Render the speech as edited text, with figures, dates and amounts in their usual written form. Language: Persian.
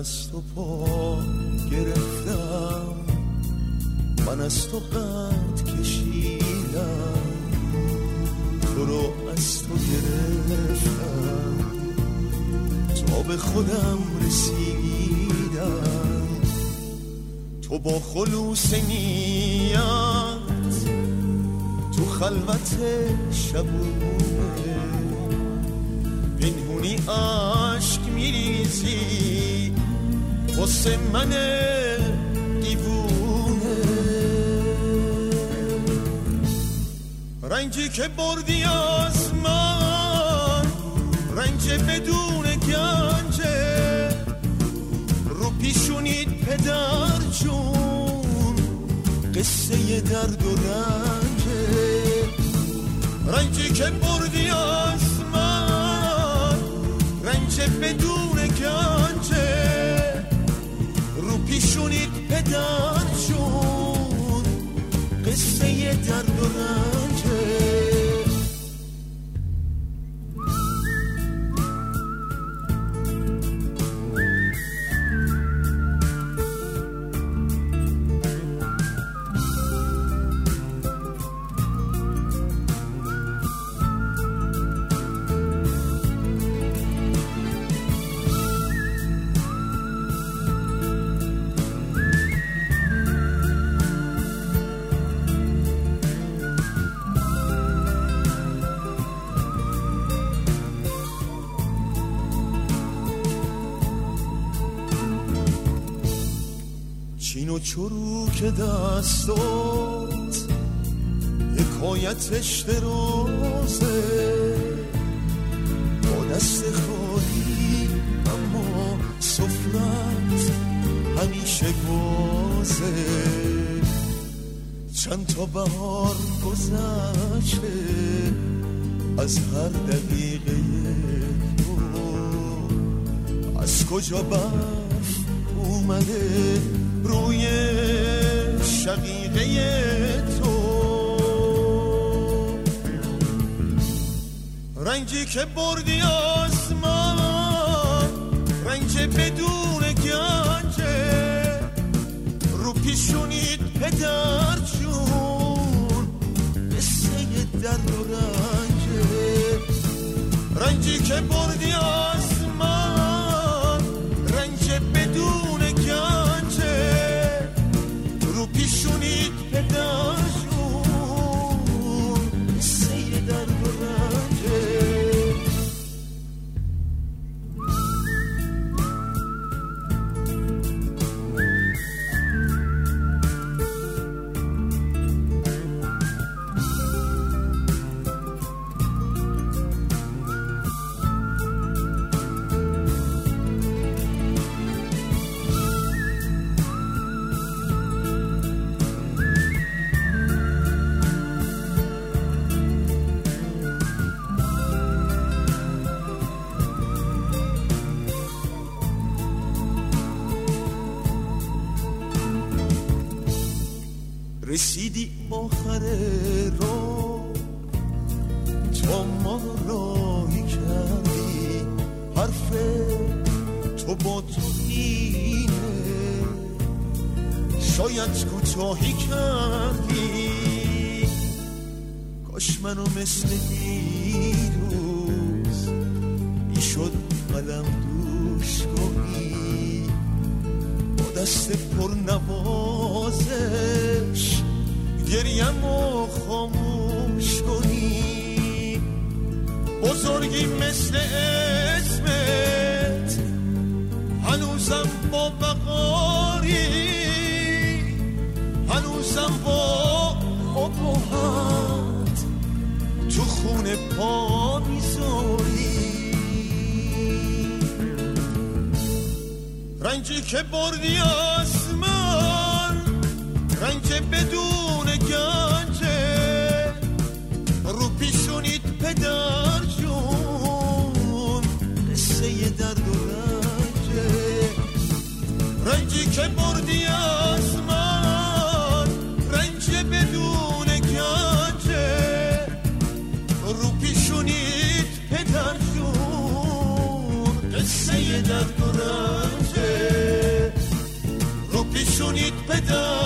از تو پا گرفتم، من از تو قد کشیدم، تو رو از تو گرفتم تا به خودم رسیدم. تو با خلوص نیت تو خلوت شبونه پنهونی عشق میریزی واسه من دیوونه. رنجی که بردی از من رنج بدون گنجه، رو پیشونید پدر جون قصه درد و رنجه. رنجی که بردی از من رنج بدون گنجه، رو پیشونید پدر جون قصه درد و رنجه. چین و چروک دستات حکایتش درازه، با دست خالی اما سفرت همیشه بازه. چند تا بهار گذشته از هر دقیقه تو، از کجا برف اومده روی شقیقه تو. رنجی که بردی از من رنج بدون گنجه، رو پیشونید پدر جون قصه درد و رنجه. رنجی که بردی از من رنج بدون گنجه، رو پیشونید پدر جون قصه درد و رنجه. رسیدی آخر راه تا ما راهی کردی، حرف تو با تو اینه شاید کوتاهی کردی. کاش منو مثل دیروز میشد قلم دوش کنی، با دست پر نوازش گریم و خاموش کنی. بزرگی مثل اسمت هنوزم با بقاری، هنوزم با ابهت تو خونه پا میذاری. رنجی که بردی از من رنج بدون گنجه، رو پیشونید پدر جون قصه درد و رنجه. رنجی که بردی از من رنج بدون گنجه، رو پیشونید پدر جون قصه درد و رنجه. پدر